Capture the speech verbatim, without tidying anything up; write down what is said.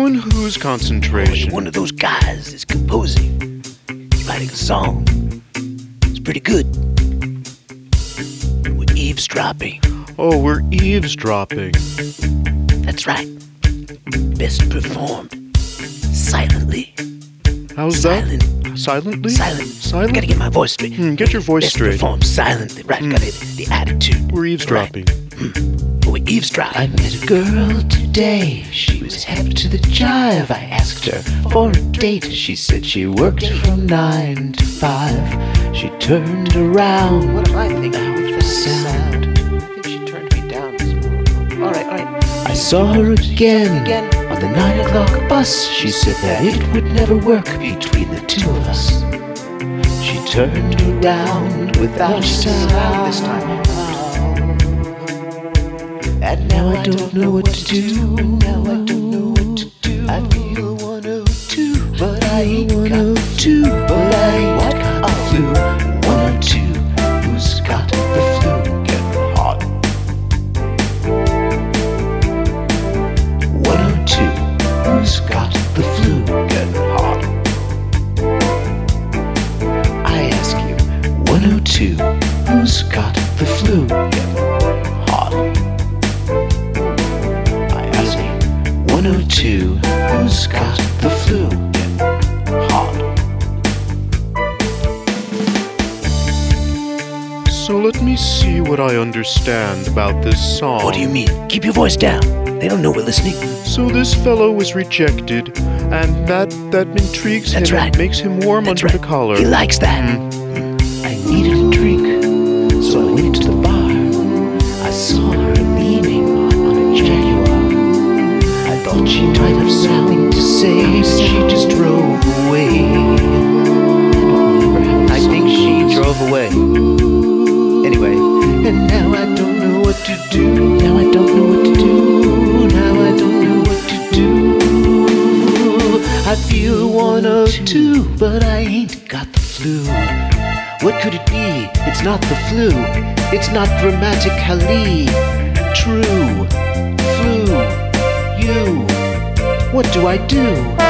Anyone whose concentration. One of those guys is composing, writing a song. It's pretty good. We're eavesdropping. Oh, we're eavesdropping. That's right. Best performed silently. How's Silent. that? Silently? Silent. Silent? Gotta get my voice straight. Hmm, get your voice Best straight. performed silently. Right, Hmm. got it. The attitude. We're eavesdropping. Right. We're eavesdropping. I met a girl today, she was hep to the jive. I asked her for a date, she said she worked from nine to five. She turned around, What am I thinking? with a sound. I think she turned me down this morning. All right, all right. I saw her again on the nine o'clock bus. She said that it would never work between the two of us. She turned around without a sound This time. and now I don't know what to do. Now I don't know what to do. I feel one oh two, but I ain't got the two. But I ain't got the flu. one oh two, who's got the flu? Getting hot. one oh two, who's got the flu? Getting hot. I ask you, one oh two, who's got the flu? Getting hot. I ask you, one oh two, who's got the flu? Getting hot. So let me see what I understand about this song. What do you mean? Keep your voice down. They don't know we're listening. So this fellow was rejected, and that that intrigues That's him right. and makes him warm That's under right. the collar. He likes that. I needed a drink, so I went to the bar. I saw her leaning on, on a Jaguar. I thought she might have something to say, but she just drove away. I think she drove away. Anyway, And now I don't know what to do. Now I don't know what to do. Now I don't know what to do. I feel one oh two, but I ain't got the flu. What could it be? It's not the flu. It's not grammatically true. Flu. You. What do I do?